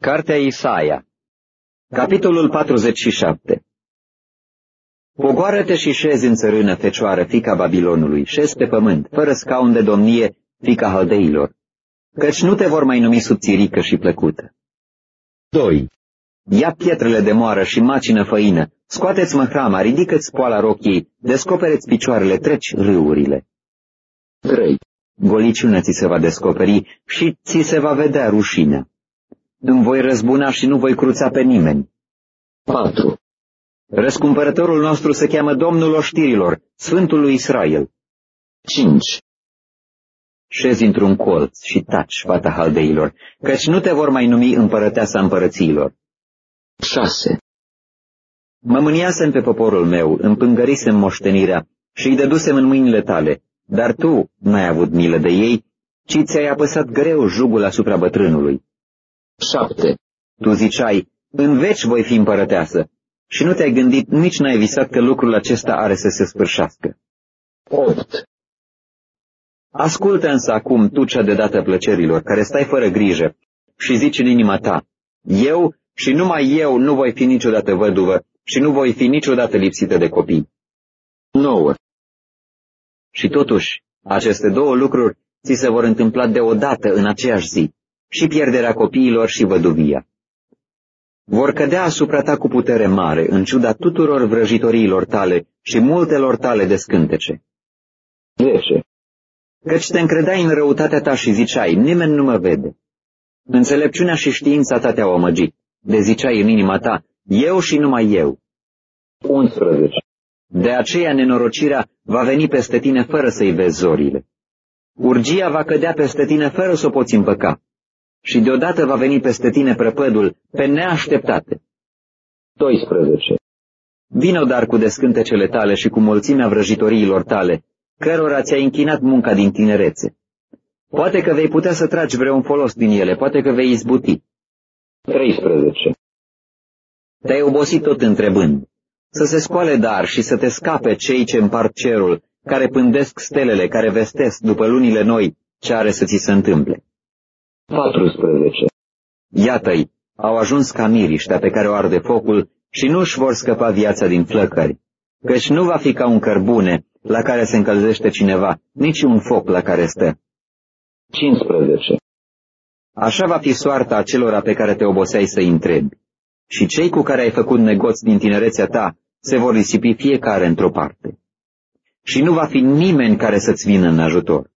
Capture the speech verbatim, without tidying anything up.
Cartea Isaia, capitolul patruzeci și șapte. Pogoară-te și șezi în țărână, fecioară, fiica Babilonului, șezi pe pământ, fără scaun de domnie, fiica Haldeilor, căci nu te vor mai numi subțirică și plăcută. doi. Ia pietrele de moară și macină făină, scoateți măhrama, ridică-ți poala rochiei, descopereți picioarele, treci râurile. trei. Goliciunea ți se va descoperi și ți se va vedea rușinea. Îmi voi răzbuna și nu voi cruța pe nimeni. patru. Răscumpărătorul nostru se cheamă Domnul oștirilor, Sfântul lui Israel. cinci. Șezi într-un colț și taci, fata Haldeilor, căci nu te vor mai numi împărăteasa împărățiilor. șase. Mă mâniasem pe poporul meu, împângărisem moștenirea și îi dădusem în mâinile tale, dar tu n-ai avut milă de ei, ci ți-ai apăsat greu jugul asupra bătrânului. șapte. Tu ziceai, în veci voi fi împărăteasă, și nu te-ai gândit, nici n-ai visat că lucrul acesta are să se sfârșească. opt. Ascultă însă acum tu cea de dată plăcerilor, care stai fără grijă, și zici în inima ta, eu și numai eu nu voi fi niciodată văduvă și nu voi fi niciodată lipsită de copii. nouă. Și totuși, aceste două lucruri ți se vor întâmpla deodată în aceeași zi, și pierderea copiilor și văduvia. Vor cădea asupra ta cu putere mare, în ciuda tuturor vrăjitoriilor tale și multelor tale de scântece. zece. Căci te încredeai în răutatea ta și ziceai, nimeni nu mă vede. Înțelepciunea și știința ta te-au amăgit, de ziceai în inima ta, eu și numai eu. unsprezece. De aceea nenorocirea va veni peste tine fără să-i vezi zorile. Urgia va cădea peste tine fără să o poți împăca. Și deodată va veni peste tine prăpădul, pe neașteptate. doisprezece. Vino dar cu descântecele tale și cu mulțimea vrăjitoriilor tale, cărora ți-ai închinat munca din tinerețe. Poate că vei putea să tragi vreun folos din ele, poate că vei izbuti. treisprezece. Te-ai obosit tot întrebând, să se scoale dar și să te scape cei ce împart cerul, care pândesc stelele, care vestesc după lunile noi ce are să ți se întâmple. patrusprezece. Iată-i, au ajuns ca miriștea pe care o arde focul și nu își vor scăpa viața din flăcări, căci nu va fi ca un cărbune la care se încălzește cineva, nici un foc la care stă. cincisprezece. Așa va fi soarta acelora pe care te oboseai să-i întrebi, și cei cu care ai făcut negoți din tinerețea ta se vor risipi fiecare într-o parte. Și nu va fi nimeni care să-ți vină în ajutor.